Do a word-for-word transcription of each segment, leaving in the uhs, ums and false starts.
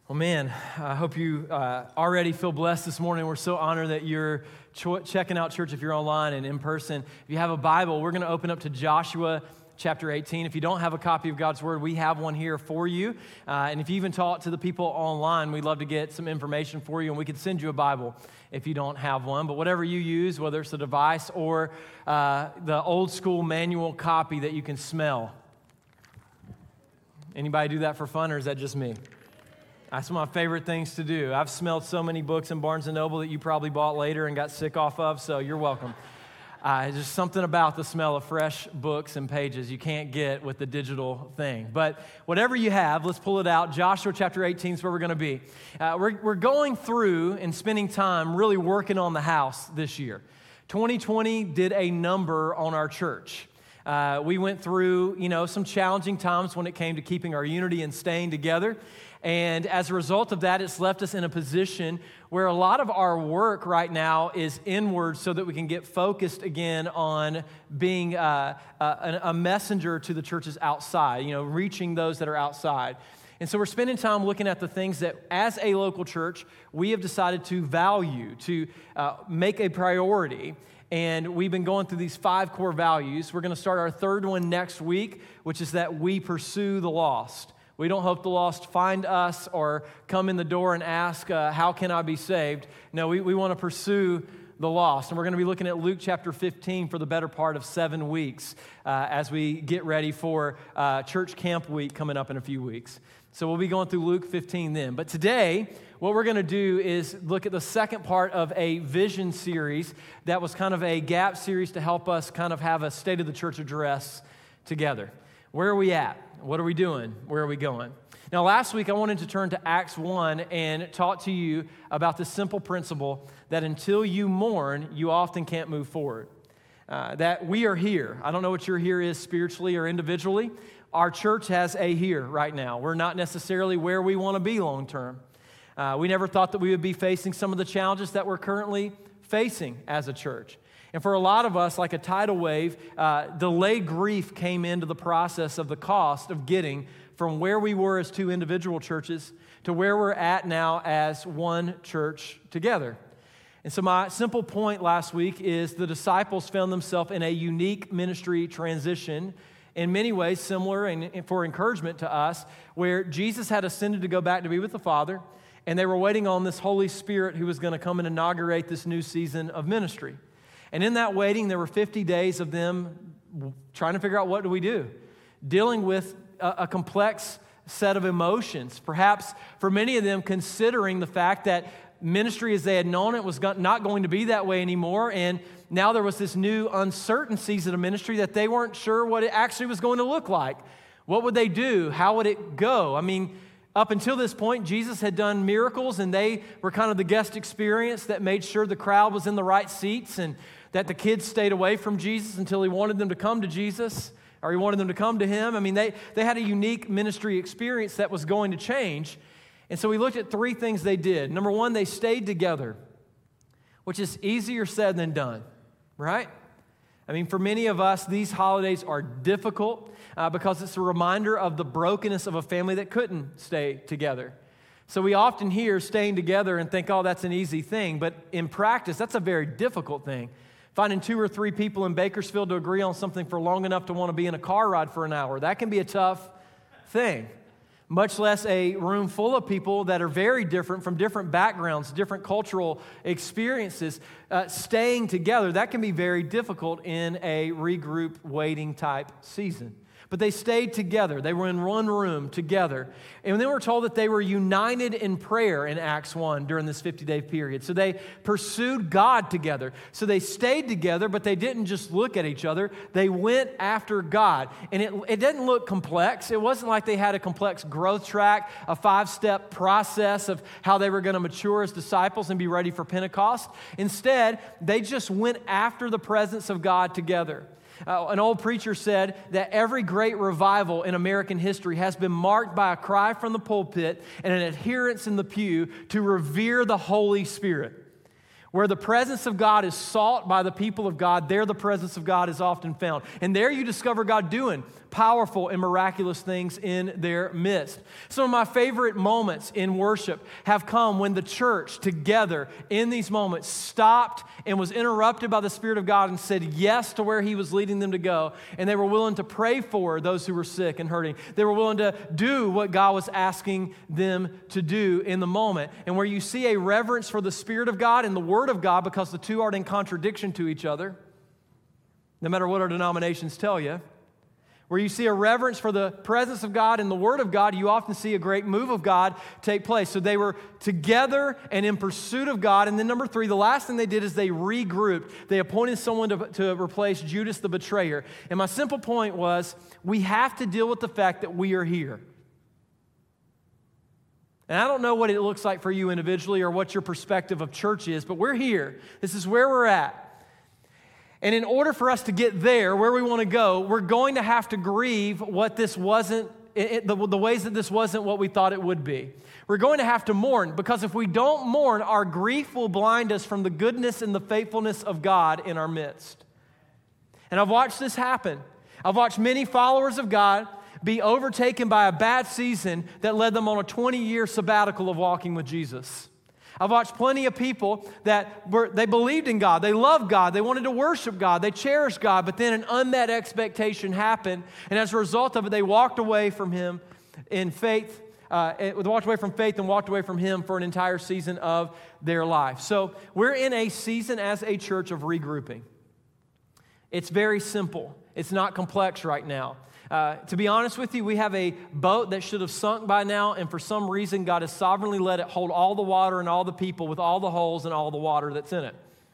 Well, man, I hope you uh, already feel blessed this morning. We're so honored that you're ch- checking out church if you're online and in person. If you have a Bible, we're going to open up to Joshua chapter eighteen. If you don't have a copy of God's Word, we have one here for you. Uh, and if you even talk to the people online, we'd love to get some information for you, and we could send you a Bible if you don't have one. But whatever you use, whether it's a device or uh, the old school manual copy that you can smell. Anybody do that for fun, or is that just me? That's one of my favorite things to do. I've smelled so many books in Barnes and Noble that you probably bought later and got sick off of, so you're welcome. Uh, there's something about the smell of fresh books and pages you can't get with the digital thing. But whatever you have, let's pull it out. Joshua chapter eighteen is where we're going to be. Uh, we're, we're going through and spending time really working on the house this year. twenty twenty did a number on our church. Uh, we went through, you know, some challenging times when it came to keeping our unity and staying together. And as a result of that, it's left us in a position where a lot of our work right now is inward so that we can get focused again on being uh, a, a messenger to the churches outside, you know, reaching those that are outside. And so we're spending time looking at the things that, as a local church, we have decided to value, to uh, make a priority. And we've been going through these five core values. We're going to start our third one next week, which is that we pursue the lost. We don't hope the lost find us or come in the door and ask, uh, how can I be saved? No, we, we want to pursue the lost. And we're going to be looking at Luke chapter fifteen for the better part of seven weeks uh, as we get ready for uh, church camp week coming up in a few weeks. So we'll be going through Luke fifteen then. But today, what we're going to do is look at the second part of a vision series that was kind of a gap series to help us kind of have a state of the church address together. Where are we at? What are we doing? Where are we going? Now, last week, I wanted to turn to Acts one and talk to you about the simple principle that until you mourn, you often can't move forward. Uh, that we are here. I don't know what your here is spiritually or individually. Our church has a here right now. We're not necessarily where we want to be long term. Uh, we never thought that we would be facing some of the challenges that we're currently facing as a church. And for a lot of us, like a tidal wave, uh, delayed grief came into the process of the cost of getting from where we were as two individual churches to where we're at now as one church together. And so my simple point last week is the disciples found themselves in a unique ministry transition, in many ways similar and for encouragement to us, where Jesus had ascended to go back to be with the Father, and they were waiting on this Holy Spirit who was going to come and inaugurate this new season of ministry. And in that waiting, there were fifty days of them trying to figure out, what do we do? Dealing with a, a complex set of emotions. Perhaps for many of them, considering the fact that ministry as they had known it was not going to be that way anymore. And now there was this new uncertain season of ministry that they weren't sure what it actually was going to look like. What would they do? How would it go? I mean, up until this point, Jesus had done miracles, and they were kind of the guest experience that made sure the crowd was in the right seats and that the kids stayed away from Jesus until he wanted them to come to Jesus, or he wanted them to come to him. I mean, they, they had a unique ministry experience that was going to change. And so we looked at three things they did. Number one, they stayed together, which is easier said than done, right? I mean, for many of us, these holidays are difficult uh, because it's a reminder of the brokenness of a family that couldn't stay together. So we often hear staying together and think, oh, that's an easy thing. But in practice, that's a very difficult thing. Finding two or three people in Bakersfield to agree on something for long enough to want to be in a car ride for an hour, that can be a tough thing. Much less a room full of people that are very different from different backgrounds, different cultural experiences. Uh, staying together, that can be very difficult in a regroup waiting type season. But they stayed together. They were in one room together. And then we're told that they were united in prayer in Acts one during this fifty-day period. So they pursued God together. So they stayed together, but they didn't just look at each other. They went after God. And it, it didn't look complex. It wasn't like they had a complex growth track, a five-step process of how they were going to mature as disciples and be ready for Pentecost. Instead, they just went after the presence of God together. Uh, an old preacher said that every great revival in American history has been marked by a cry from the pulpit and an adherence in the pew to revere the Holy Spirit. Where the presence of God is sought by the people of God, there the presence of God is often found. And there you discover God doing powerful and miraculous things in their midst. Some of my favorite moments in worship have come when the church together in these moments stopped and was interrupted by the Spirit of God and said yes to where He was leading them to go. And they were willing to pray for those who were sick and hurting. They were willing to do what God was asking them to do in the moment. And where you see a reverence for the Spirit of God and the Word of God, because the two aren't in contradiction to each other, no matter what our denominations tell you. Where you see a reverence for the presence of God and the Word of God, you often see a great move of God take place. So they were together and in pursuit of God. And then number three, the last thing they did is they regrouped. They appointed someone to, to replace Judas the betrayer. And my simple point was, we have to deal with the fact that we are here. And I don't know what it looks like for you individually or what your perspective of church is, but we're here. This is where we're at. And in order for us to get there, where we want to go, we're going to have to grieve what this wasn't, it, the, the ways that this wasn't what we thought it would be. We're going to have to mourn, because if we don't mourn, our grief will blind us from the goodness and the faithfulness of God in our midst. And I've watched this happen. I've watched many followers of God be overtaken by a bad season that led them on a twenty-year sabbatical of walking with Jesus. I've watched plenty of people that were, they believed in God, they loved God, they wanted to worship God, they cherished God, but then an unmet expectation happened, and as a result of it, they walked away from Him in faith, uh, they walked away from faith and walked away from Him for an entire season of their life. So we're in a season as a church of regrouping. It's very simple. It's not complex right now. Uh, to be honest with you, we have a boat that should have sunk by now, and for some reason, God has sovereignly let it hold all the water and all the people with all the holes and all the water that's in it.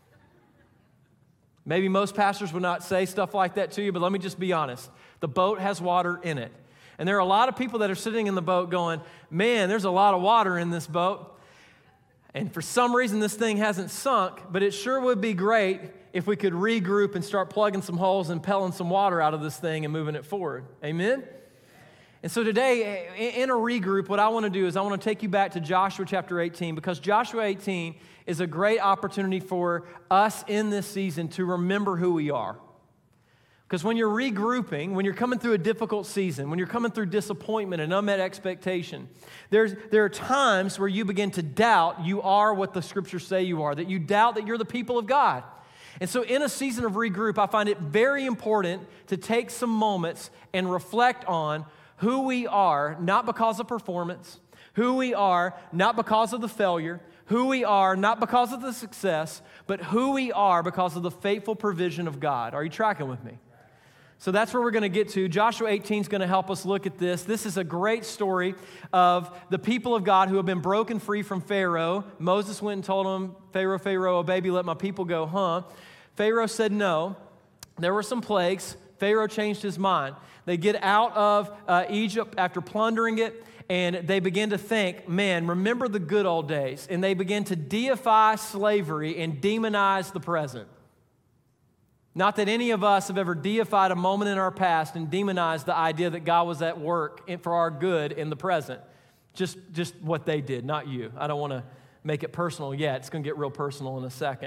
Maybe most pastors would not say stuff like that to you, but let me just be honest. The boat has water in it. And there are a lot of people that are sitting in the boat going, man, there's a lot of water in this boat. And for some reason, this thing hasn't sunk, but it sure would be great if we could regroup and start plugging some holes and pelling some water out of this thing and moving it forward. Amen? And so today, in a regroup, what I want to do is I want to take you back to Joshua chapter eighteen, because Joshua eighteen is a great opportunity for us in this season to remember who we are. Because when you're regrouping, when you're coming through a difficult season, when you're coming through disappointment and unmet expectation, there's, there are times where you begin to doubt you are what the Scriptures say you are, that you doubt that you're the people of God. And so in a season of regroup, I find it very important to take some moments and reflect on who we are, not because of performance, who we are, not because of the failure, who we are, not because of the success, but who we are because of the faithful provision of God. Are you tracking with me? So that's where we're going to get to. Joshua eighteen is going to help us look at this. This is a great story of the people of God who have been broken free from Pharaoh. Moses went and told him, Pharaoh, Pharaoh, oh baby, let my people go, huh? Pharaoh said no. There were some plagues. Pharaoh changed his mind. They get out of uh, Egypt after plundering it, and they begin to think, man, remember the good old days. And they begin to deify slavery and demonize the present. Not that any of us have ever deified a moment in our past and demonized the idea that God was at work for our good in the present. Just, just what they did, not you. I don't want to make it personal yet. It's going to get real personal in a second.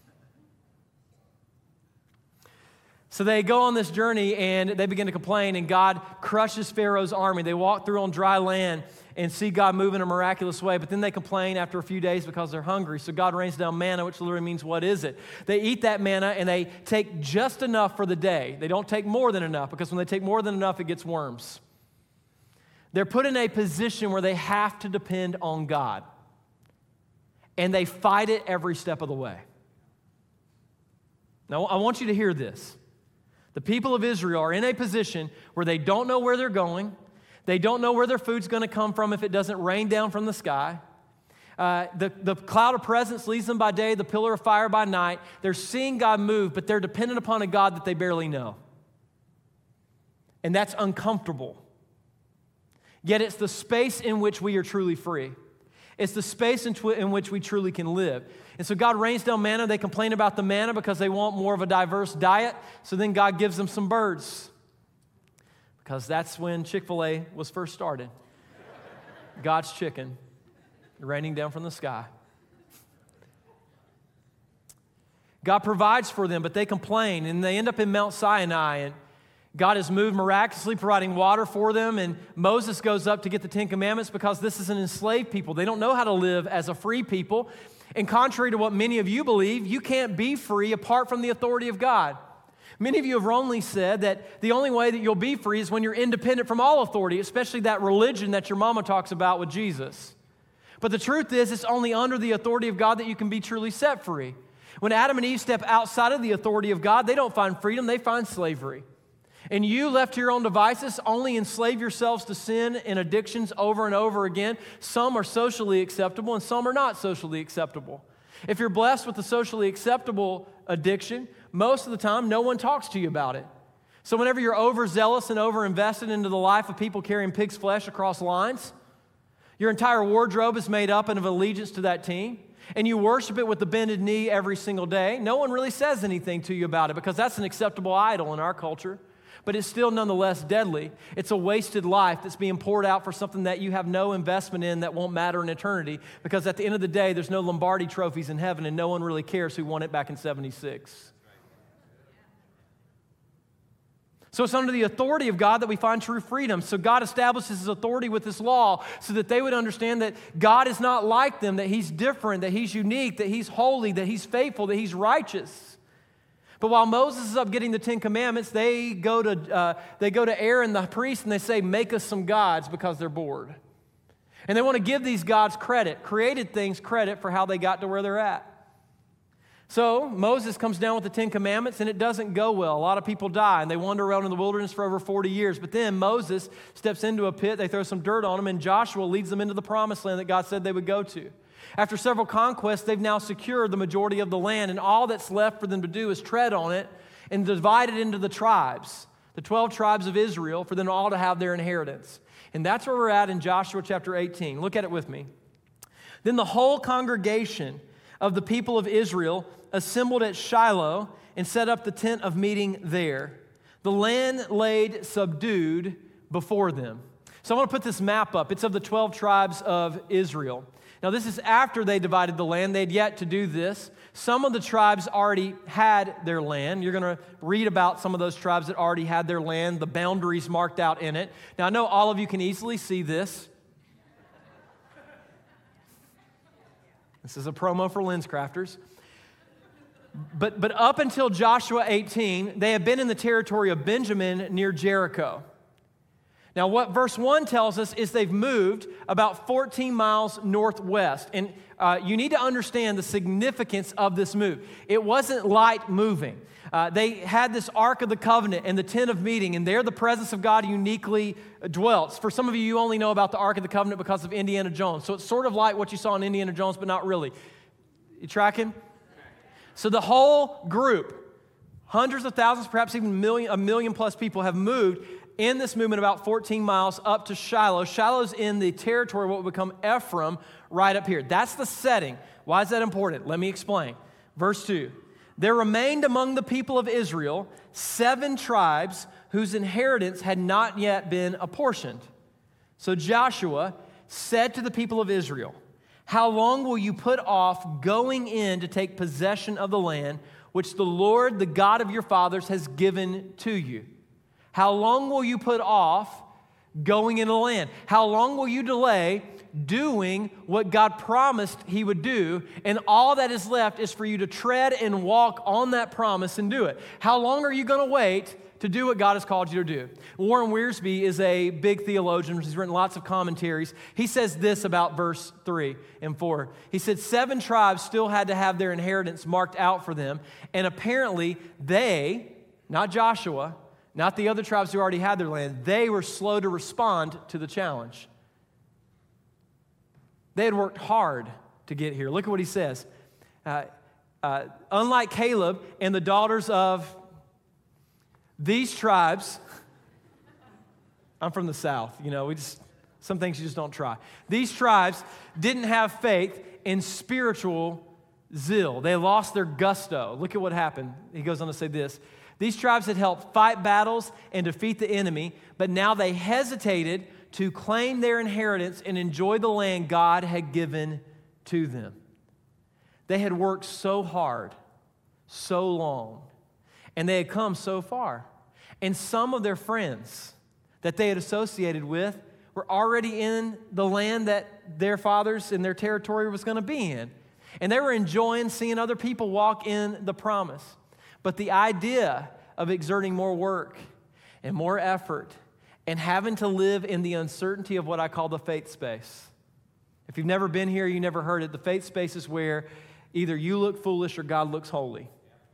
So they go on this journey and they begin to complain, and God crushes Pharaoh's army. They walk through on dry land and see God move in a miraculous way, but then they complain after a few days because they're hungry. So God rains down manna, which literally means, what is it? They eat that manna and they take just enough for the day. They don't take more than enough, because when they take more than enough, it gets worms. They're put in a position where they have to depend on God, and they fight it every step of the way. Now, I want you to hear this. The people of Israel are in a position where they don't know where they're going. They don't know where their food's going to come from if it doesn't rain down from the sky. Uh, the, the cloud of presence leads them by day, the pillar of fire by night. They're seeing God move, but they're dependent upon a God that they barely know. And that's uncomfortable. Yet it's the space in which we are truly free. It's the space in, tw- in which we truly can live. And so God rains down manna. They complain about the manna because they want more of a diverse diet. So then God gives them some birds, because that's when Chick-fil-A was first started. God's chicken raining down from the sky. God provides for them, but they complain, and they end up in Mount Sinai. And God has moved miraculously, providing water for them, and Moses goes up to get the Ten Commandments because this is an enslaved people. They don't know how to live as a free people. And contrary to what many of you believe, you can't be free apart from the authority of God. Many of you have wrongly said that the only way that you'll be free is when you're independent from all authority, especially that religion that your mama talks about with Jesus. But the truth is, it's only under the authority of God that you can be truly set free. When Adam and Eve step outside of the authority of God, they don't find freedom, they find slavery. And you, left to your own devices, only enslave yourselves to sin and addictions over and over again. Some are socially acceptable and some are not socially acceptable. If you're blessed with a socially acceptable addiction, most of the time no one talks to you about it. So whenever you're overzealous and overinvested into the life of people carrying pig's flesh across lines, your entire wardrobe is made up of allegiance to that team, and you worship it with the bended knee every single day, no one really says anything to you about it because that's an acceptable idol in our culture. But it's still nonetheless deadly. It's a wasted life that's being poured out for something that you have no investment in that won't matter in eternity, because at the end of the day, there's no Lombardi trophies in heaven and no one really cares who won it back in seventy-six. So it's under the authority of God that we find true freedom. So God establishes His authority with this law so that they would understand that God is not like them, that He's different, that He's unique, that He's holy, that He's faithful, that He's righteous. But while Moses is up getting the Ten Commandments, they go to uh, they go to Aaron the priest and they say, make us some gods, because they're bored. And they want to give these gods credit, created things credit for how they got to where they're at. So Moses comes down with the Ten Commandments and it doesn't go well. A lot of people die and they wander around in the wilderness for over forty years. But then Moses steps into a pit, they throw some dirt on him, and Joshua leads them into the promised land that God said they would go to. After several conquests, they've now secured the majority of the land, and all that's left for them to do is tread on it and divide it into the tribes, the twelve tribes of Israel, for them all to have their inheritance. And that's where we're at in Joshua chapter eighteen. Look at it with me. Then the whole congregation of the people of Israel assembled at Shiloh and set up the tent of meeting there. The land laid subdued before them. So I want to put this map up. It's of the twelve tribes of Israel. Now, this is after they divided the land. They had yet to do this. Some of the tribes already had their land. You're going to read about some of those tribes that already had their land, the boundaries marked out in it. Now, I know all of you can easily see this. This is a promo for LensCrafters. But, but up until Joshua eighteen, they had been in the territory of Benjamin near Jericho. Now, what verse one tells us is they've moved about fourteen miles northwest. And uh, you need to understand the significance of this move. It wasn't light moving. Uh, they had this Ark of the Covenant and the tent of meeting, and there the presence of God uniquely dwelt. For some of you, you only know about the Ark of the Covenant because of Indiana Jones. So it's sort of like what you saw in Indiana Jones, but not really. You tracking? So the whole group, hundreds of thousands, perhaps even a million, a million plus people have moved in this movement about fourteen miles up to Shiloh. Shiloh's in the territory of what would become Ephraim right up here. That's the setting. Why is that important? Let me explain. Verse two. There remained among the people of Israel seven tribes whose inheritance had not yet been apportioned. So Joshua said to the people of Israel, how long will you put off going in to take possession of the land which the Lord, the God of your fathers, has given to you? How long will you put off going into the land? How long will you delay doing what God promised He would do? And all that is left is for you to tread and walk on that promise and do it. How long are you going to wait to do what God has called you to do? Warren Wiersbe is a big theologian. He's written lots of commentaries. He says this about verse three and four. He said, seven tribes still had to have their inheritance marked out for them. And apparently they, not Joshua, not the other tribes who already had their land, they were slow to respond to the challenge. They had worked hard to get here. Look at what he says. Uh, uh, unlike Caleb and the daughters of these tribes, I'm from the South, you know, we just, some things you just don't try. These tribes didn't have faith in spiritual zeal. They lost their gusto. Look at what happened. He goes on to say this. These tribes had helped fight battles and defeat the enemy, but now they hesitated to claim their inheritance and enjoy the land God had given to them. They had worked so hard, so long, and they had come so far. And some of their friends that they had associated with were already in the land that their fathers and their territory was going to be in. And they were enjoying seeing other people walk in the promise. But the idea of exerting more work and more effort and having to live in the uncertainty of what I call the faith space. If you've never been here, you never heard it, the faith space is where either you look foolish or God looks holy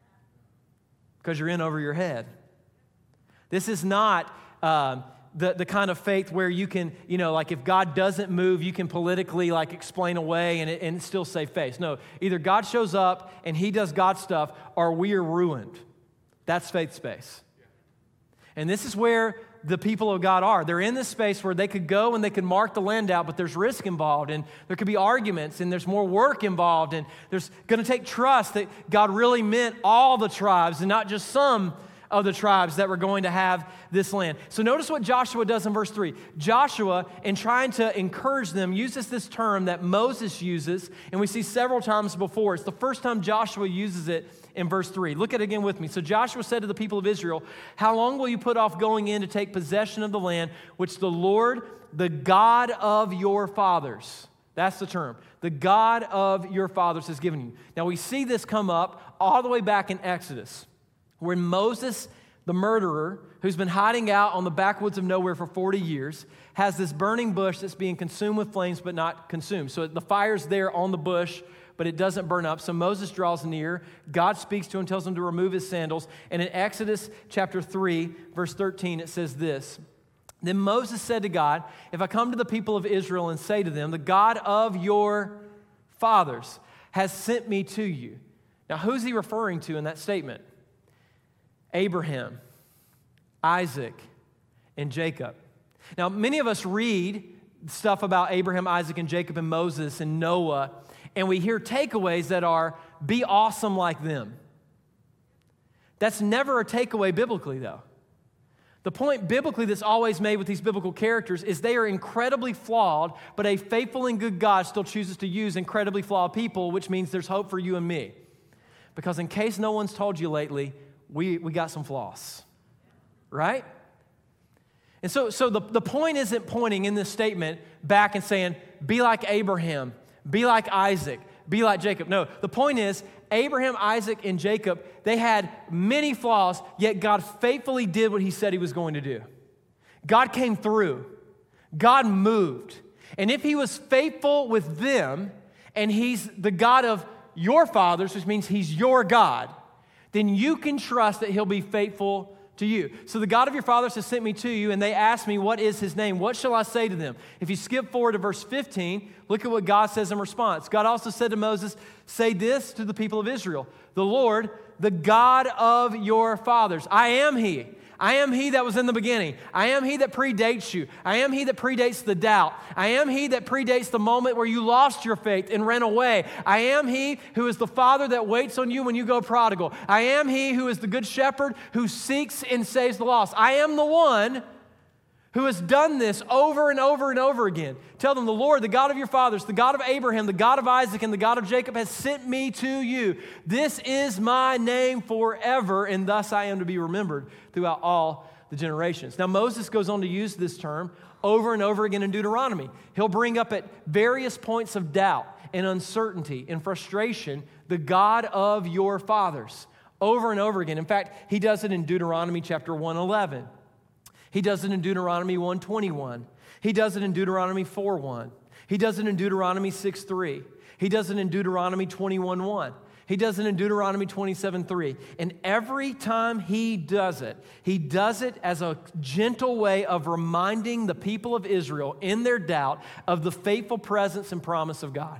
because you're in over your head. This is not um, the, the kind of faith where you can, you know, like if God doesn't move, you can politically like explain away and, it, and still save face. No, either God shows up and he does God stuff or we are ruined. That's faith space. And this is where the people of God are. They're in this space where they could go and they could mark the land out, but there's risk involved, and there could be arguments, and there's more work involved, and there's going to take trust that God really meant all the tribes and not just some of the tribes that were going to have this land. So notice what Joshua does in verse three. Joshua, in trying to encourage them, uses this term that Moses uses, and we see several times before. It's the first time Joshua uses it in verse three. Look at it again with me. So Joshua said to the people of Israel, "How long will you put off going in to take possession of the land which the Lord, the God of your fathers," that's the term, "the God of your fathers has given you." Now we see this come up all the way back in Exodus, when Moses, the murderer, who's been hiding out on the backwoods of nowhere for forty years, has this burning bush that's being consumed with flames but not consumed. So the fire's there on the bush, but it doesn't burn up. So Moses draws near. God speaks to him, tells him to remove his sandals. And in Exodus chapter three, verse thirteen, it says this. "Then Moses said to God, 'If I come to the people of Israel and say to them, the God of your fathers has sent me to you.'" Now, who's he referring to in that statement? Abraham, Isaac, and Jacob. Now, many of us read stuff about Abraham, Isaac, and Jacob, and Moses, and Noah, and we hear takeaways that are, be awesome like them. That's never a takeaway biblically, though. The point biblically that's always made with these biblical characters is they are incredibly flawed, but a faithful and good God still chooses to use incredibly flawed people, which means there's hope for you and me. Because in case no one's told you lately, we, we got some flaws, right? And so, so the, the point isn't pointing in this statement back and saying, be like Abraham, be like Isaac, be like Jacob. No, the point is, Abraham, Isaac, and Jacob, they had many flaws, yet God faithfully did what he said he was going to do. God came through. God moved. And if he was faithful with them, and he's the God of your fathers, which means he's your God, then you can trust that he'll be faithful to you. So the God of your fathers has sent me to you, and they asked me, what is his name? What shall I say to them? If you skip forward to verse fifteen, look at what God says in response. God also said to Moses, say this to the people of Israel, the Lord, the God of your fathers, I am he. I am he that was in the beginning. I am he that predates you. I am he that predates the doubt. I am he that predates the moment where you lost your faith and ran away. I am he who is the father that waits on you when you go prodigal. I am he who is the good shepherd who seeks and saves the lost. I am the one who has done this over and over and over again. Tell them, the Lord, the God of your fathers, the God of Abraham, the God of Isaac, and the God of Jacob has sent me to you. This is my name forever, and thus I am to be remembered throughout all the generations. Now, Moses goes on to use this term over and over again in Deuteronomy. He'll bring up at various points of doubt and uncertainty and frustration the God of your fathers over and over again. In fact, he does it in Deuteronomy chapter one eleven. He does it in Deuteronomy one twenty-one. He does it in Deuteronomy four one. He does it in Deuteronomy six three. He does it in Deuteronomy twenty-one one. He does it in Deuteronomy twenty-seven three. And every time he does it, he does it as a gentle way of reminding the people of Israel in their doubt of the faithful presence and promise of God.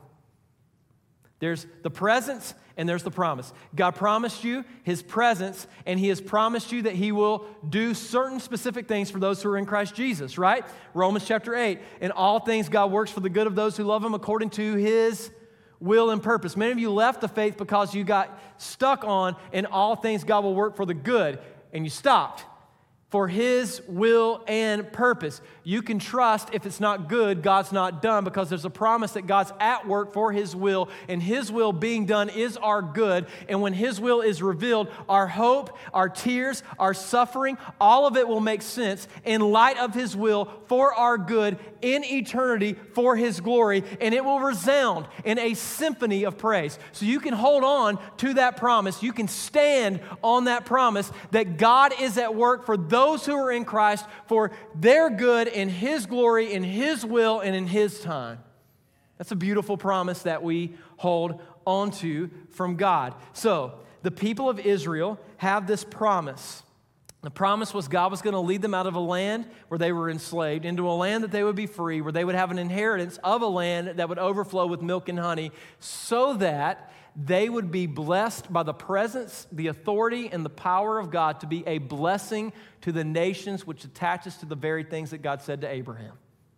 There's the presence and there's the promise. God promised you his presence, and he has promised you that he will do certain specific things for those who are in Christ Jesus, right? Romans chapter eight, in all things God works for the good of those who love him according to his will and purpose. Many of you left the faith because you got stuck on in all things God will work for the good, and you stopped. for His will and purpose. You can trust if it's not good, God's not done, because there's a promise that God's at work for His will, and His will being done is our good. And when His will is revealed, our hope, our tears, our suffering, all of it will make sense in light of His will for our good in eternity for His glory, and it will resound in a symphony of praise. So you can hold on to that promise. You can stand on that promise that God is at work for those Those who are in Christ for their good in His glory, in His will, and in His time. That's a beautiful promise that we hold onto from God. So, the people of Israel have this promise. The promise was God was going to lead them out of a land where they were enslaved into a land that they would be free, where they would have an inheritance of a land that would overflow with milk and honey, so that they would be blessed by the presence, the authority, and the power of God to be a blessing to the nations, which attaches to the very things that God said to Abraham.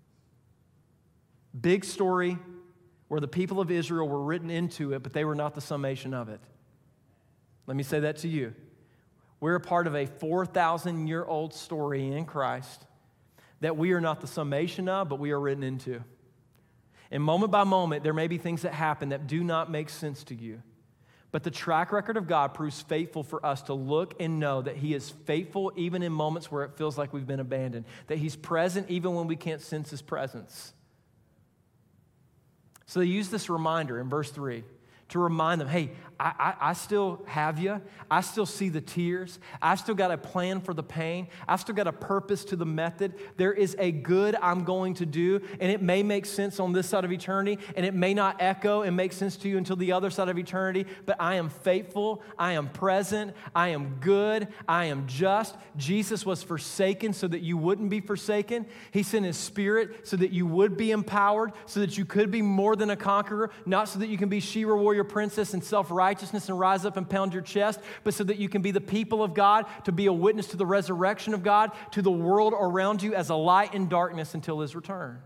Big story where the people of Israel were written into it, but they were not the summation of it. Let me say that to you. We're a part of a four thousand year old story in Christ that we are not the summation of, but we are written into. And moment by moment, there may be things that happen that do not make sense to you. But the track record of God proves faithful for us to look and know that He is faithful even in moments where it feels like we've been abandoned, that He's present even when we can't sense His presence. So they use this reminder in verse three to remind them, hey, I, I, I still have you. I still see the tears. I've still got a plan for the pain. I've still got a purpose to the method. There is a good I'm going to do, and it may make sense on this side of eternity, and it may not echo and make sense to you until the other side of eternity, but I am faithful. I am present. I am good. I am just. Jesus was forsaken so that you wouldn't be forsaken. He sent His Spirit so that you would be empowered, so that you could be more than a conqueror, not so that you can be Shira warrior princess and self-righteousness and rise up and pound your chest, but so that you can be the people of God, to be a witness to the resurrection of God, to the world around you as a light in darkness until His return.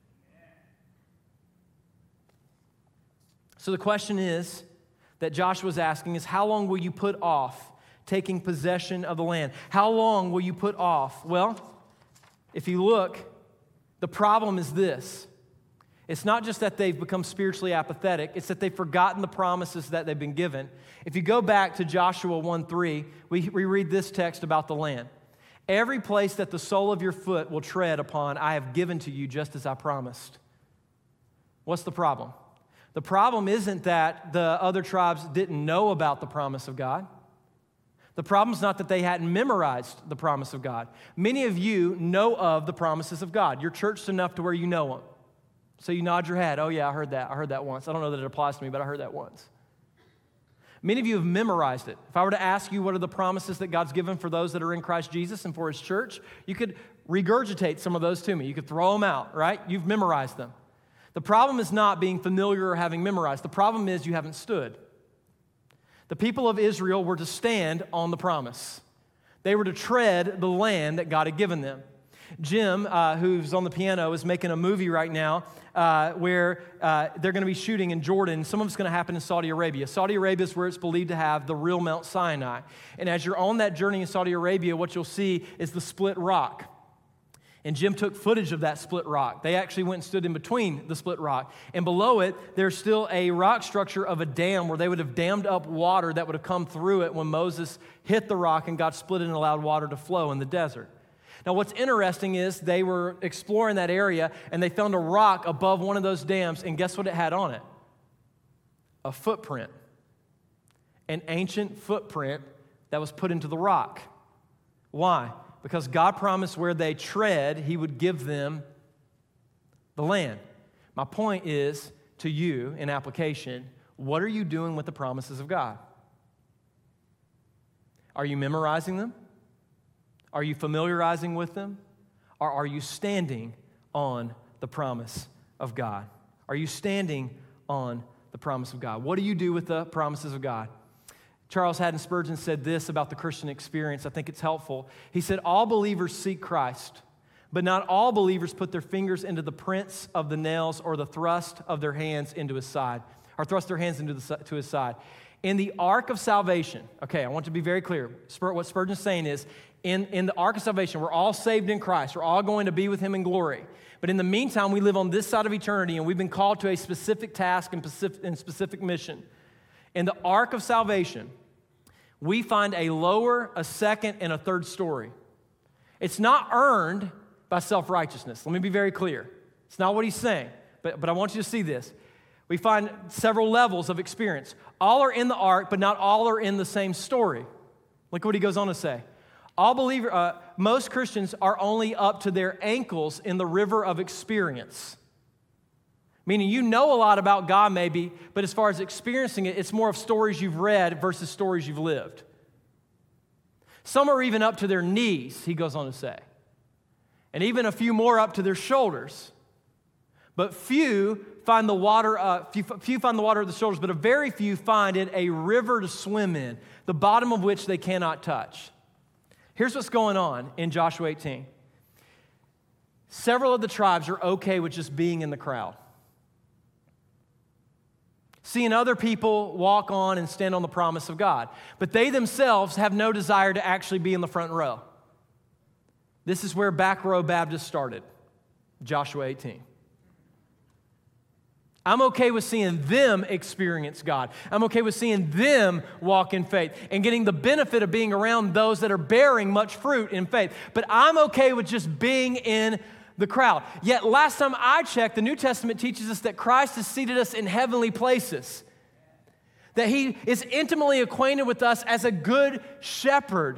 So the question is that Joshua's asking is, how long will you put off taking possession of the land? How long will you put off? Well, if you look, the problem is this. It's not just that they've become spiritually apathetic, it's that they've forgotten the promises that they've been given. If you go back to Joshua one three, we, we read this text about the land. Every place that the sole of your foot will tread upon, I have given to you just as I promised. What's the problem? The problem isn't that the other tribes didn't know about the promise of God. The problem is not that they hadn't memorized the promise of God. Many of you know of the promises of God. You're churched enough to where you know them. So you nod your head. Oh, yeah, I heard that. I heard that once. I don't know that it applies to me, but I heard that once. Many of you have memorized it. If I were to ask you what are the promises that God's given for those that are in Christ Jesus and for His church, you could regurgitate some of those to me. You could throw them out, right? You've memorized them. The problem is not being familiar or having memorized. The problem is you haven't stood. The people of Israel were to stand on the promise. They were to tread the land that God had given them. Jim, uh, who's on the piano, is making a movie right now uh, where uh, they're going to be shooting in Jordan. Some of it's going to happen in Saudi Arabia. Saudi Arabia is where it's believed to have the real Mount Sinai. And as you're on that journey in Saudi Arabia, what you'll see is the split rock. And Jim took footage of that split rock. They actually went and stood in between the split rock. And below it, there's still a rock structure of a dam where they would have dammed up water that would have come through it when Moses hit the rock and God split it and allowed water to flow in the desert. Now, what's interesting is they were exploring that area, and they found a rock above one of those dams, and guess what it had on it? A footprint. An ancient footprint that was put into the rock. Why? Because God promised where they tread, He would give them the land. My point is, to you, in application, what are you doing with the promises of God? Are you memorizing them? Are you familiarizing with them? Or are you standing on the promise of God? Are you standing on the promise of God? What do you do with the promises of God? Charles Haddon Spurgeon said this about the Christian experience. I think it's helpful. He said, all believers seek Christ, but not all believers put their fingers into the prints of the nails or the thrust of their hands into His side, or thrust their hands into the, to His side. In the ark of salvation, okay, I want to be very clear. What Spurgeon's saying is, in, in the ark of salvation, we're all saved in Christ. We're all going to be with him in glory. But in the meantime, we live on this side of eternity, and we've been called to a specific task and specific, and specific mission. In the ark of salvation, we find a lower, a second, and a third story. It's not earned by self-righteousness. Let me be very clear. It's not what he's saying, but, but I want you to see this. We find several levels of experience. All are in the ark, but not all are in the same story. Look what he goes on to say. All believer, uh, most Christians are only up to their ankles in the river of experience. Meaning you know a lot about God maybe, but as far as experiencing it, it's more of stories you've read versus stories you've lived. Some are even up to their knees, he goes on to say. And even a few more up to their shoulders. But few find the water, uh, few, few find the water at the shoulders, but a very few find it a river to swim in, the bottom of which they cannot touch. Here's what's going on in Joshua eighteen. Several of the tribes are okay with just being in the crowd. Seeing other people walk on and stand on the promise of God. But they themselves have no desire to actually be in the front row. This is where Back Row Baptist started, Joshua eighteen. I'm okay with seeing them experience God. I'm okay with seeing them walk in faith and getting the benefit of being around those that are bearing much fruit in faith. But I'm okay with just being in the crowd. Yet last time I checked, the New Testament teaches us that Christ has seated us in heavenly places. That he is intimately acquainted with us as a good shepherd.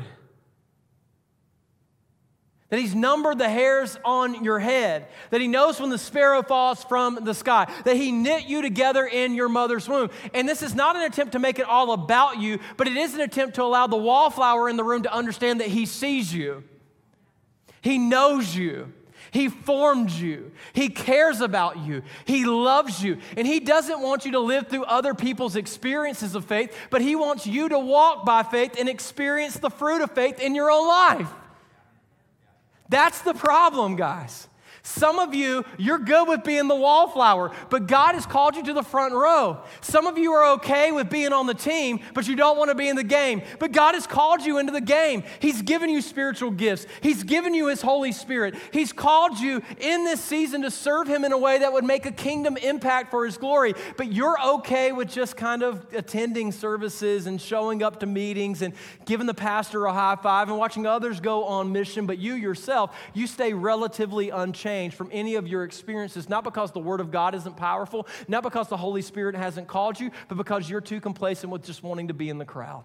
That he's numbered the hairs on your head. That he knows when the sparrow falls from the sky. That he knit you together in your mother's womb. And this is not an attempt to make it all about you, but it is an attempt to allow the wallflower in the room to understand that he sees you. He knows you. He formed you. He cares about you. He loves you. And he doesn't want you to live through other people's experiences of faith, but he wants you to walk by faith and experience the fruit of faith in your own life. That's the problem, guys. Some of you, you're good with being the wallflower, but God has called you to the front row. Some of you are okay with being on the team, but you don't want to be in the game. But God has called you into the game. He's given you spiritual gifts. He's given you His Holy Spirit. He's called you in this season to serve Him in a way that would make a kingdom impact for His glory. But you're okay with just kind of attending services and showing up to meetings and giving the pastor a high five and watching others go on mission. But you yourself, you stay relatively unchanged from any of your experiences, not because the Word of God isn't powerful, not because the Holy Spirit hasn't called you, but because you're too complacent with just wanting to be in the crowd.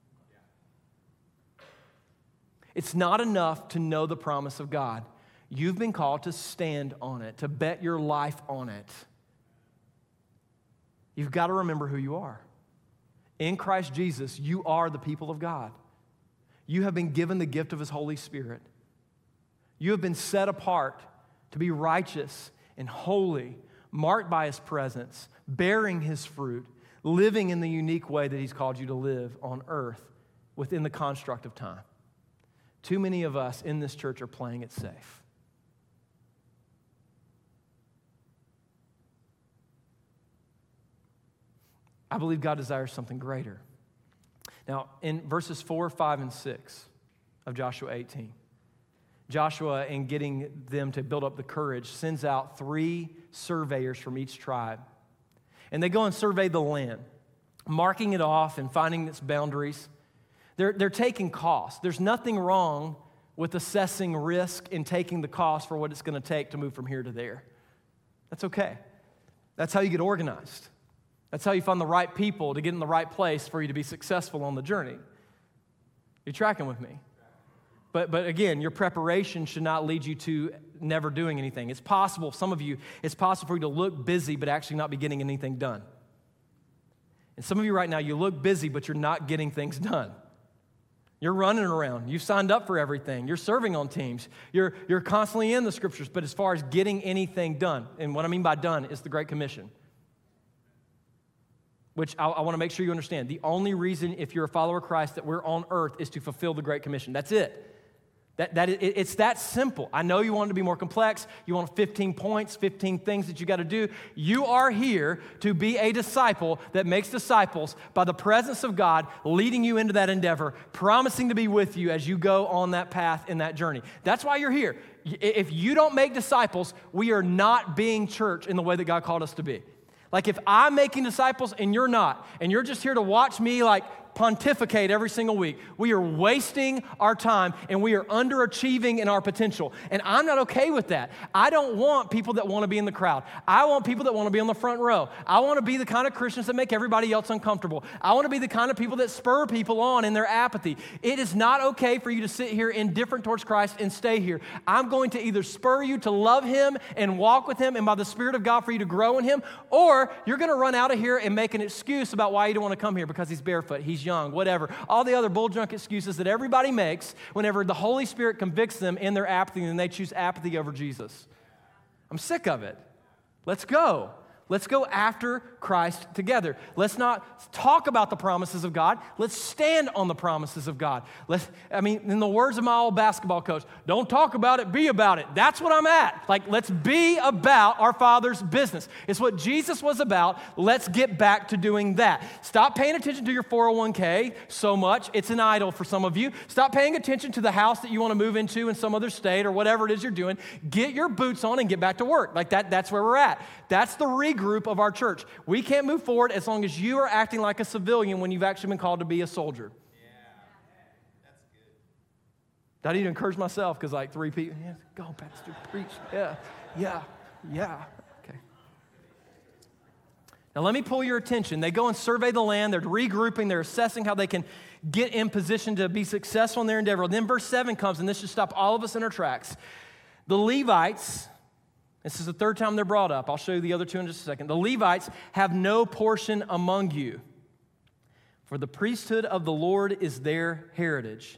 It's not enough to know the promise of God. You've been called to stand on it, to bet your life on it. You've got to remember who you are. In Christ Jesus, you are the people of God. You have been given the gift of His Holy Spirit. You have been set apart to be righteous and holy, marked by His presence, bearing His fruit, living in the unique way that He's called you to live on earth within the construct of time. Too many of us in this church are playing it safe. I believe God desires something greater. Now, in verses four, five, and six of Joshua eighteen, Joshua, in getting them to build up the courage, sends out three surveyors from each tribe. And they go and survey the land, marking it off and finding its boundaries. They're, they're taking costs. There's nothing wrong with assessing risk and taking the cost for what it's going to take to move from here to there. That's okay. That's how you get organized. That's how you find the right people to get in the right place for you to be successful on the journey. You tracking with me? But, but again, your preparation should not lead you to never doing anything. It's possible, some of you, it's possible for you to look busy but actually not be getting anything done. And some of you right now, you look busy but you're not getting things done. You're running around. You've signed up for everything. You're serving on teams. You're, you're constantly in the Scriptures, but as far as getting anything done, and what I mean by done is the Great Commission, which I, I want to make sure you understand. The only reason, if you're a follower of Christ, that we're on earth is to fulfill the Great Commission. That's it. That, that it, it's that simple. I know you want it to be more complex. You want fifteen points, fifteen things that you got to do. You are here to be a disciple that makes disciples by the presence of God leading you into that endeavor, promising to be with you as you go on that path in that journey. That's why you're here. If you don't make disciples, we are not being church in the way that God called us to be. Like if I'm making disciples and you're not, and you're just here to watch me like pontificate every single week, we are wasting our time and we are underachieving in our potential. And I'm not okay with that. I don't want people that want to be in the crowd. I want people that want to be on the front row. I want to be the kind of Christians that make everybody else uncomfortable. I want to be the kind of people that spur people on in their apathy. It is not okay for you to sit here indifferent towards Christ and stay here. I'm going to either spur you to love Him and walk with Him and by the Spirit of God for you to grow in Him, or you're going to run out of here and make an excuse about why you don't want to come here because he's barefoot, he's young, whatever. All the other bull junk excuses that everybody makes whenever the Holy Spirit convicts them in their apathy and they choose apathy over Jesus. I'm sick of it. Let's go. Let's go after Christ together. Let's not talk about the promises of God. Let's stand on the promises of God. Let's, I mean, in the words of my old basketball coach, don't talk about it, be about it. That's what I'm at. Like, let's be about our Father's business. It's what Jesus was about. Let's get back to doing that. Stop paying attention to your four oh one k so much. It's an idol for some of you. Stop paying attention to the house that you want to move into in some other state or whatever it is you're doing. Get your boots on and get back to work. Like that, that's where we're at. That's the regroup of our church. We can't move forward as long as you are acting like a civilian when you've actually been called to be a soldier. Yeah, that's good. I need to encourage myself because like three people, yeah, go, Pastor, preach. Yeah, yeah, yeah. Okay. Now let me pull your attention. They go and survey the land. They're regrouping. They're assessing how they can get in position to be successful in their endeavor. Then verse seven comes, and this should stop all of us in our tracks. The Levites, this is the third time they're brought up. I'll show you the other two in just a second. The Levites have no portion among you, for the priesthood of the Lord is their heritage.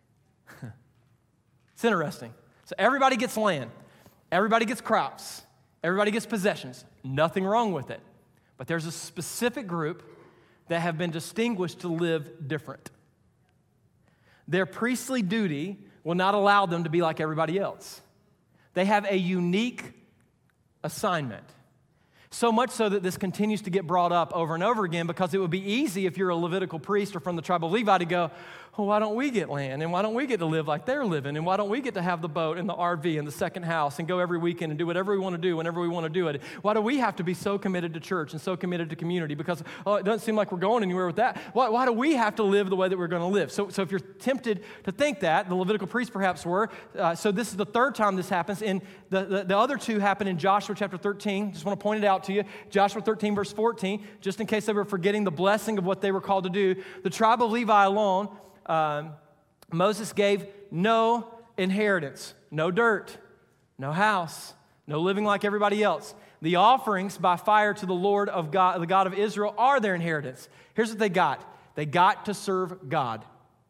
It's interesting. So everybody gets land. Everybody gets crops. Everybody gets possessions. Nothing wrong with it. But there's a specific group that have been distinguished to live different. Their priestly duty will not allow them to be like everybody else. They have a unique assignment. So much so that this continues to get brought up over and over again because it would be easy if you're a Levitical priest or from the tribe of Levi to go, well, why don't we get land? And why don't we get to live like they're living? And why don't we get to have the boat and the R V and the second house and go every weekend and do whatever we want to do whenever we want to do it? Why do we have to be so committed to church and so committed to community? Because, oh, it doesn't seem like we're going anywhere with that. Why, why do we have to live the way that we're going to live? So, so if you're tempted to think that, the Levitical priests perhaps were. Uh, so this is the third time this happens. And the, the, the other two happen in Joshua chapter thirteen. Just want to point it out to you. Joshua thirteen, verse fourteen, just in case they were forgetting the blessing of what they were called to do. The tribe of Levi alone, um, Moses gave no inheritance, no dirt, no house, no living like everybody else. The offerings by fire to the Lord of God, the God of Israel, are their inheritance. Here's what they got. They got to serve God.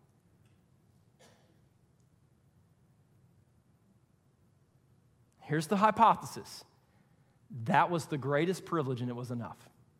Here's the hypothesis. That was the greatest privilege and it was enough.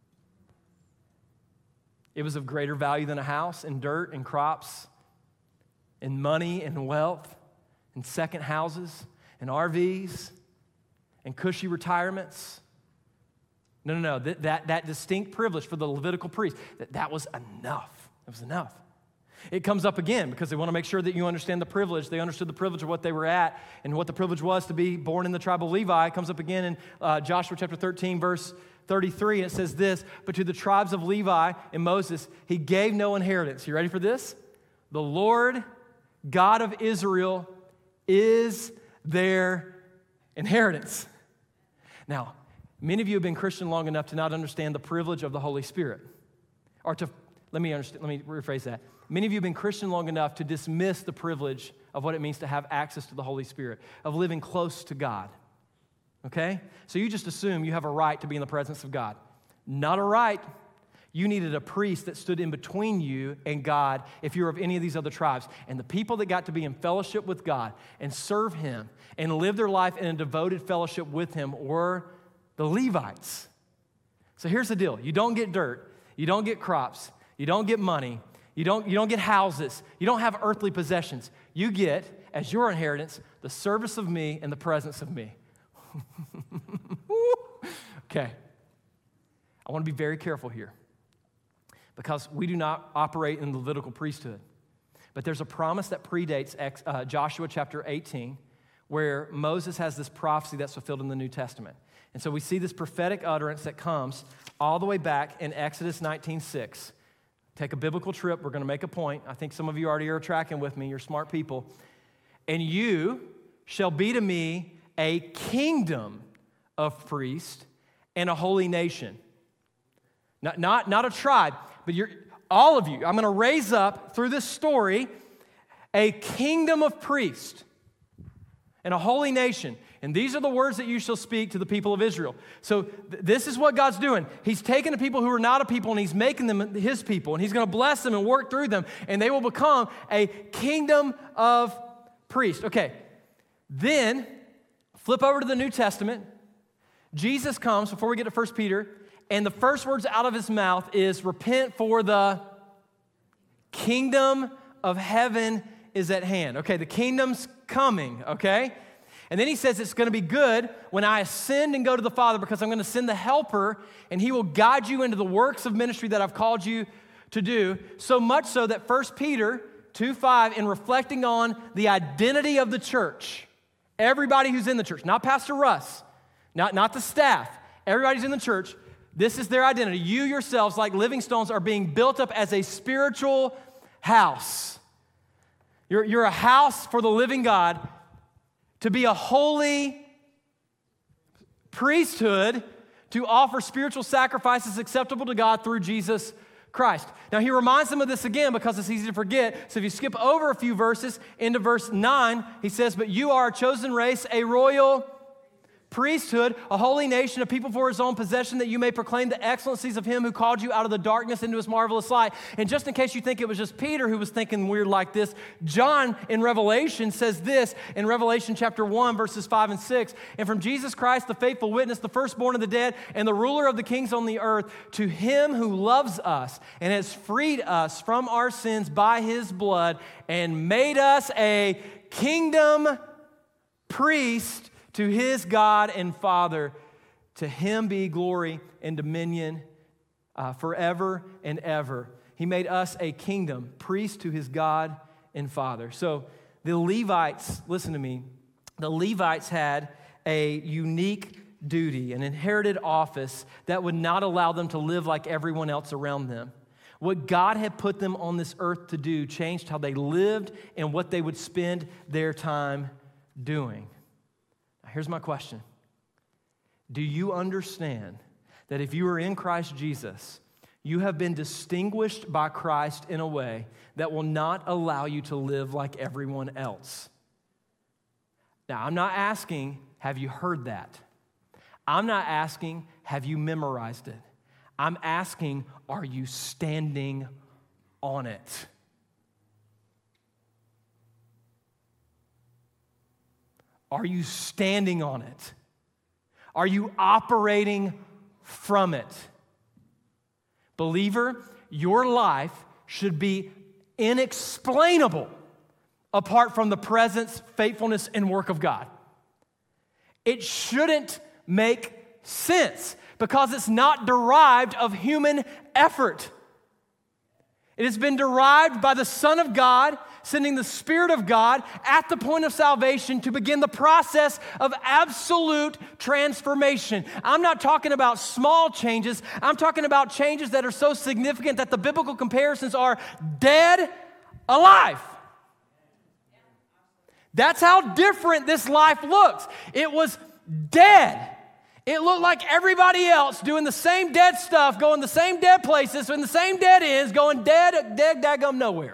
It was of greater value than a house and dirt and crops and money and wealth and second houses and R Vs and cushy retirements. No, no, no. That, that, that distinct privilege for the Levitical priest, that, that was enough. It was enough. It comes up again because they want to make sure that you understand the privilege. They understood the privilege of what they were at and what the privilege was to be born in the tribe of Levi. It comes up again in uh, Joshua chapter thirteen, verse thirty-three. And it says this, but to the tribes of Levi and Moses, he gave no inheritance. You ready for this? The Lord God of Israel is their inheritance. Now, many of you have been Christian long enough to not understand the privilege of the Holy Spirit. Or to, let me understand, let me rephrase that. Many of you have been Christian long enough to dismiss the privilege of what it means to have access to the Holy Spirit, of living close to God. Okay? So you just assume you have a right to be in the presence of God. Not a right. You needed a priest that stood in between you and God if you're of any of these other tribes. And the people that got to be in fellowship with God and serve Him and live their life in a devoted fellowship with Him were the Levites. So here's the deal. You don't get dirt. You don't get crops. You don't get money. You don't, you don't get houses. You don't have earthly possessions. You get as your inheritance the service of me and the presence of me. Okay. I want to be very careful here because we do not operate in the Levitical priesthood. But there's a promise that predates uh, Joshua chapter eighteen where Moses has this prophecy that's fulfilled in the New Testament. And so we see this prophetic utterance that comes all the way back in Exodus nineteen six. Take a biblical trip. We're going to make a point. I think some of you already are tracking with me. You're smart people. And you shall be to me a kingdom of priests and a holy nation. Not, not, not a tribe, but you're, all of you. I'm going to raise up through this story a kingdom of priests and a holy nation. And these are the words that you shall speak to the people of Israel. So th- this is what God's doing. He's taking the people who are not a people and he's making them his people. And he's going to bless them and work through them. And they will become a kingdom of priests. Okay, then flip over to the New Testament. Jesus comes, before we get to First Peter, and the first words out of his mouth is, repent for the kingdom of heaven is at hand. Okay, the kingdom's coming, okay? And then he says it's going to be good when I ascend and go to the Father because I'm going to send the helper and he will guide you into the works of ministry that I've called you to do. So much so that First Peter two five, in reflecting on the identity of the church, everybody who's in the church, not Pastor Russ, not, not the staff, everybody's in the church, this is their identity. You yourselves, like living stones, are being built up as a spiritual house. You're, you're a house for the living God, to be a holy priesthood, to offer spiritual sacrifices acceptable to God through Jesus Christ. Now, he reminds them of this again because it's easy to forget. So if you skip over a few verses into verse nine, he says, but you are a chosen race, a royal priesthood, a holy nation, a people for his own possession, that you may proclaim the excellencies of him who called you out of the darkness into his marvelous light. And just in case you think it was just Peter who was thinking weird like this, John in Revelation says this in Revelation chapter one, verses five and six, and from Jesus Christ, the faithful witness, the firstborn of the dead, and the ruler of the kings on the earth, to him who loves us and has freed us from our sins by his blood and made us a kingdom priest to his God and Father, to him be glory and dominion uh, forever and ever. He made us a kingdom, priest to his God and Father. So the Levites, listen to me, the Levites had a unique duty, an inherited office that would not allow them to live like everyone else around them. What God had put them on this earth to do changed how they lived and what they would spend their time doing. Here's my question. Do you understand that if you are in Christ Jesus, you have been distinguished by Christ in a way that will not allow you to live like everyone else? Now, I'm not asking, have you heard that? I'm not asking, have you memorized it? I'm asking, are you standing on it? Are you standing on it? Are you operating from it? Believer, your life should be inexplainable apart from the presence, faithfulness, and work of God. It shouldn't make sense because it's not derived of human effort. It has been derived by the Son of God, sending the Spirit of God at the point of salvation to begin the process of absolute transformation. I'm not talking about small changes. I'm talking about changes that are so significant that the biblical comparisons are dead alive. That's how different this life looks. It was dead. It looked like everybody else doing the same dead stuff, going the same dead places, in the same dead ends, going dead, dead, daggum nowhere.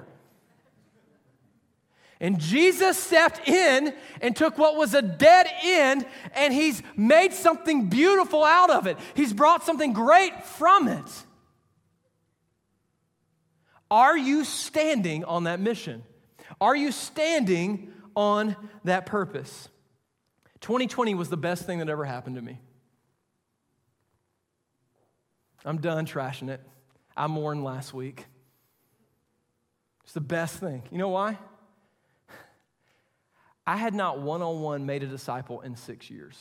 And Jesus stepped in and took what was a dead end, and he's made something beautiful out of it. He's brought something great from it. Are you standing on that mission? Are you standing on that purpose? twenty twenty was the best thing that ever happened to me. I'm done trashing it. I mourned last week. It's the best thing. You know why? I had not one-on-one made a disciple in six years.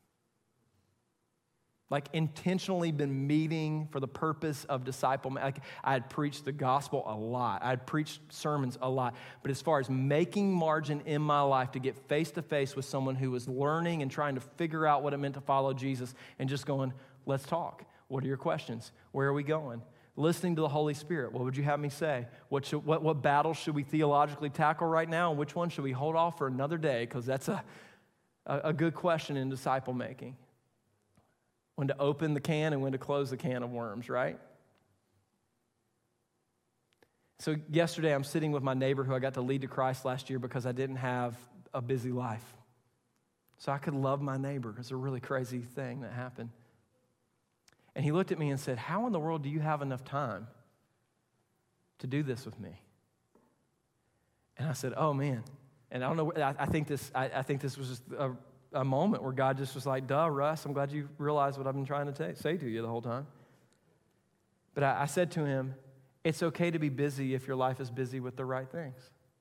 Like intentionally been meeting for the purpose of disciple. Like I had preached the gospel a lot. I had preached sermons a lot. But as far as making margin in my life to get face-to-face with someone who was learning and trying to figure out what it meant to follow Jesus and just going, let's talk. What are your questions? Where are we going? Listening to the Holy Spirit. What would you have me say? What, should, what, what battles should we theologically tackle right now? And which one should we hold off for another day? Because that's a, a, a good question in disciple making. When to open the can and when to close the can of worms, right? So yesterday I'm sitting with my neighbor who I got to lead to Christ last year because I didn't have a busy life. So I could love my neighbor. It's a really crazy thing that happened. And he looked at me and said, how in the world do you have enough time to do this with me? And I said, oh man. And I don't know, I, I think this I, I think this was just a, a moment where God just was like, duh, Russ, I'm glad you realized what I've been trying to t- say to you the whole time. But I, I said to him, it's okay to be busy if your life is busy with the right things.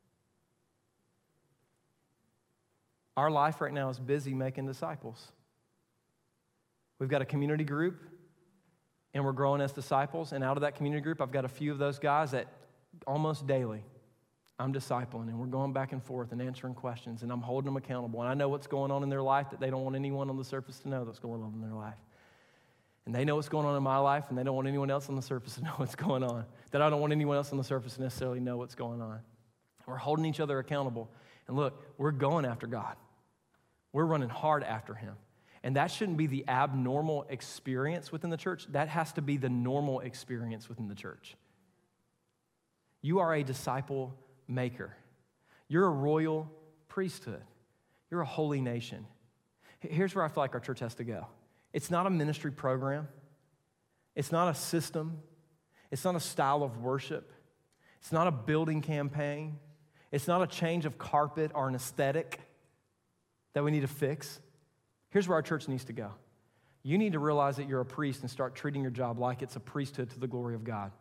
Our life right now is busy making disciples. We've got a community group, and we're growing as disciples. And out of that community group, I've got a few of those guys that almost daily I'm discipling, and we're going back and forth and answering questions, and I'm holding them accountable. And I know what's going on in their life that they don't want anyone on the surface to know that's going on in their life. And they know what's going on in my life, and they don't want anyone else on the surface to know what's going on. That I don't want anyone else on the surface to necessarily know what's going on. We're holding each other accountable. And look, we're going after God. We're running hard after him. And that shouldn't be the abnormal experience within the church. That has to be the normal experience within the church. You are a disciple maker. You're a royal priesthood. You're a holy nation. Here's where I feel like our church has to go. It's not a ministry program. It's not a system. It's not a style of worship. It's not a building campaign. It's not a change of carpet or an aesthetic that we need to fix. Here's where our church needs to go. You need to realize that you're a priest and start treating your job like it's a priesthood to the glory of God.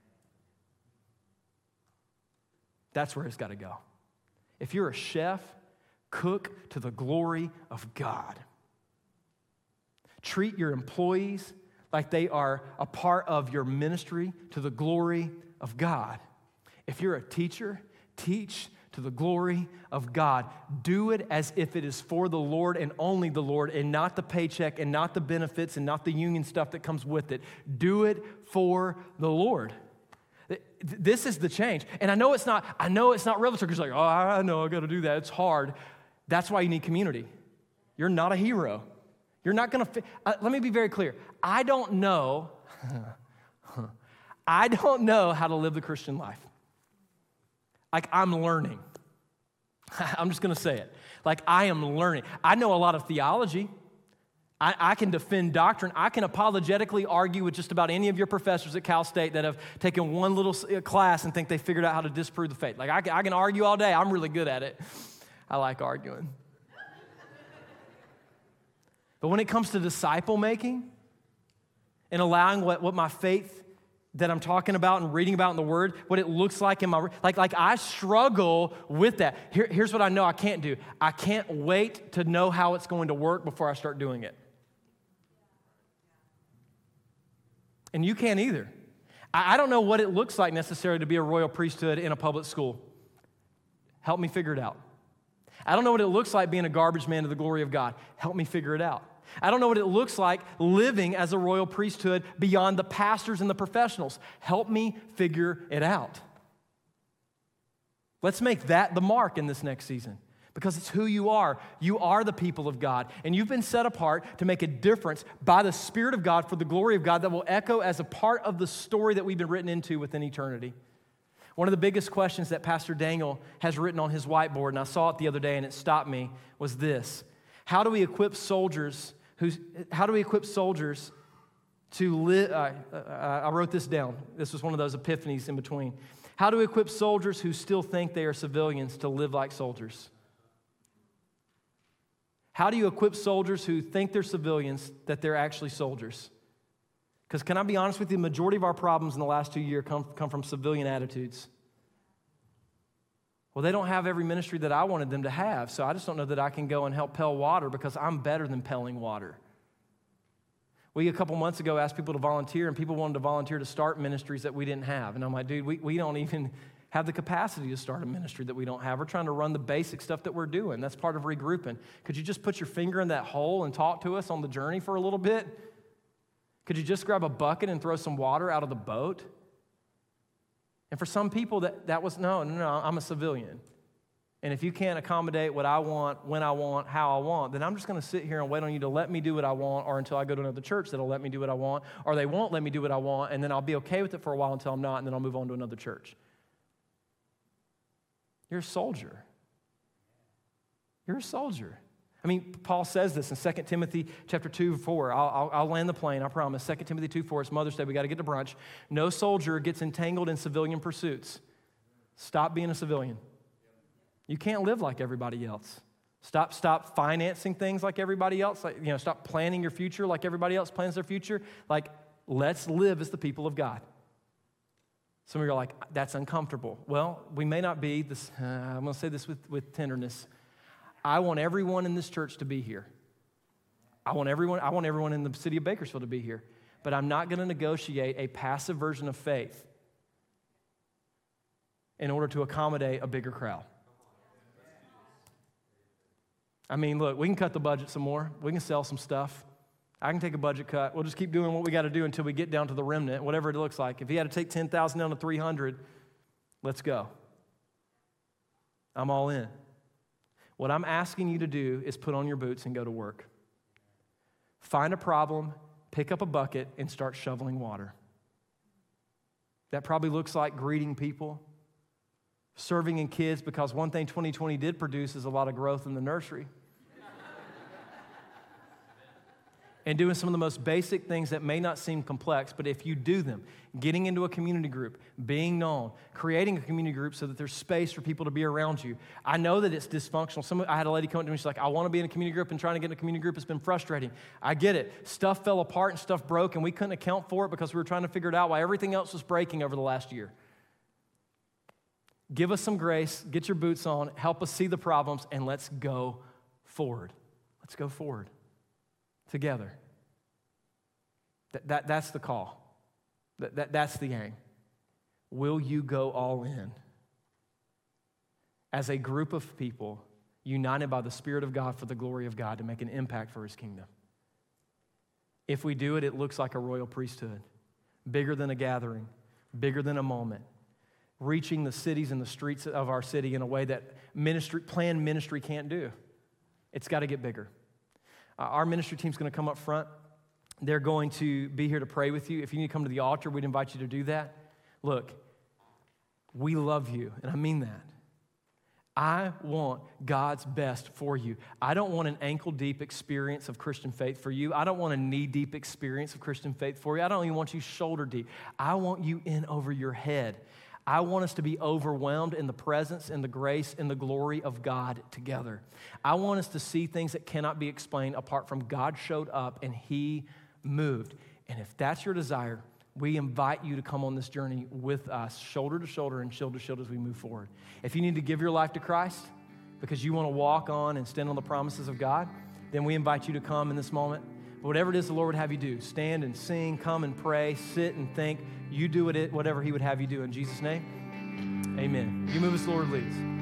That's where it's got to go. If you're a chef, cook to the glory of God. Treat your employees like they are a part of your ministry to the glory of God. If you're a teacher, teach to the glory of God. Do it as if it is for the Lord and only the Lord, and not the paycheck and not the benefits and not the union stuff that comes with it. Do it for the Lord. This is the change. And I know it's not, I know it's not revelatory because like, oh, I know I got to do that. It's hard. That's why you need community. You're not a hero. You're not going to, uh, let me be very clear. I don't know, I don't know how to live the Christian life. Like I'm learning. I'm just going to say it. Like I am learning. I know a lot of theology. I, I can defend doctrine. I can apologetically argue with just about any of your professors at Cal State that have taken one little class and think they figured out how to disprove the faith. Like I, I can argue all day. I'm really good at it. I like arguing. But when it comes to disciple making and allowing what, what my faith that I'm talking about and reading about in the Word, what it looks like in my, like, like I struggle with that. Here, here's what I know I can't do. I can't wait to know how it's going to work before I start doing it. And you can't either. I, I don't know what it looks like necessarily to be a royal priesthood in a public school. Help me figure it out. I don't know what it looks like being a garbage man to the glory of God. Help me figure it out. I don't know what it looks like living as a royal priesthood beyond the pastors and the professionals. Help me figure it out. Let's make that the mark in this next season because it's who you are. You are the people of God, and you've been set apart to make a difference by the Spirit of God for the glory of God that will echo as a part of the story that we've been written into within eternity. One of the biggest questions that Pastor Daniel has written on his whiteboard, and I saw it the other day and it stopped me, was this. How do we equip soldiers who's, how do we equip soldiers to live? Uh, uh, I wrote this down. This was one of those epiphanies in between. How do we equip soldiers who still think they are civilians to live like soldiers? How do you equip soldiers who think they're civilians that they're actually soldiers? Because can I be honest with you, the majority of our problems in the last two years come, come from civilian attitudes. Well, they don't have every ministry that I wanted them to have, so I just don't know that I can go and help Pell water because I'm better than pelling water. We, a couple months ago, asked people to volunteer, and people wanted to volunteer to start ministries that we didn't have. And I'm like, dude, we, we don't even have the capacity to start a ministry that we don't have. We're trying to run the basic stuff that we're doing. That's part of regrouping. Could you just put your finger in that hole and talk to us on the journey for a little bit? Could you just grab a bucket and throw some water out of the boat? And for some people, that, that was, no, no, no, I'm a civilian. And if you can't accommodate what I want, when I want, how I want, then I'm just going to sit here and wait on you to let me do what I want, or until I go to another church that'll let me do what I want, or they won't let me do what I want, and then I'll be okay with it for a while until I'm not, and then I'll move on to another church. You're a soldier. You're a soldier. I mean, Paul says this in Second Timothy chapter two, four. I'll, I'll, I'll land the plane, I promise. Second Timothy two, four, it's Mother's Day. We got to get to brunch. No soldier gets entangled in civilian pursuits. Stop being a civilian. You can't live like everybody else. Stop, stop financing things like everybody else. Like, you know, stop planning your future like everybody else plans their future. Like, let's live as the people of God. Some of you are like, that's uncomfortable. Well, we may not be. This, uh, I'm going to say this with, with tenderness. I want everyone in this church to be here. I want everyone, I want everyone in the city of Bakersfield to be here. But I'm not going to negotiate a passive version of faith in order to accommodate a bigger crowd. I mean, look, we can cut the budget some more. We can sell some stuff. I can take a budget cut. We'll just keep doing what we got to do until we get down to the remnant, whatever it looks like. If he had to take ten thousand down to three hundred, let's go. I'm all in. What I'm asking you to do is put on your boots and go to work. Find a problem, pick up a bucket, and start shoveling water. That probably looks like greeting people, serving in kids, because one thing twenty twenty did produce is a lot of growth in the nursery. And doing some of the most basic things that may not seem complex, but if you do them, getting into a community group, being known, creating a community group so that there's space for people to be around you. I know that it's dysfunctional. Some, I had a lady come up to me, she's like, I want to be in a community group, and trying to get in a community group has been frustrating. I get it. Stuff fell apart and stuff broke, and we couldn't account for it because we were trying to figure it out while everything else was breaking over the last year. Give us some grace, get your boots on, help us see the problems, and let's go forward. Let's go forward together. That, that, that's the call. That, that, that's the aim. Will you go all in as a group of people united by the Spirit of God for the glory of God to make an impact for His kingdom? If we do it, it looks like a royal priesthood, bigger than a gathering, bigger than a moment, reaching the cities and the streets of our city in a way that ministry, planned ministry can't do. It's got to get bigger. Uh, our ministry team's going to come up front. They're going to be here to pray with you. If you need to come to the altar, we'd invite you to do that. Look, we love you, and I mean that. I want God's best for you. I don't want an ankle-deep experience of Christian faith for you. I don't want a knee-deep experience of Christian faith for you. I don't even want you shoulder-deep. I want you in over your head. I want us to be overwhelmed in the presence and the grace and the glory of God together. I want us to see things that cannot be explained apart from God showed up and He moved. And if that's your desire, we invite you to come on this journey with us, shoulder to shoulder and shield to shield as we move forward. If you need to give your life to Christ because you want to walk on and stand on the promises of God, then we invite you to come in this moment. But whatever it is the Lord would have you do, stand and sing, come and pray, sit and think. You do it, whatever He would have you do. In Jesus' name, amen. You move as the Lord leads.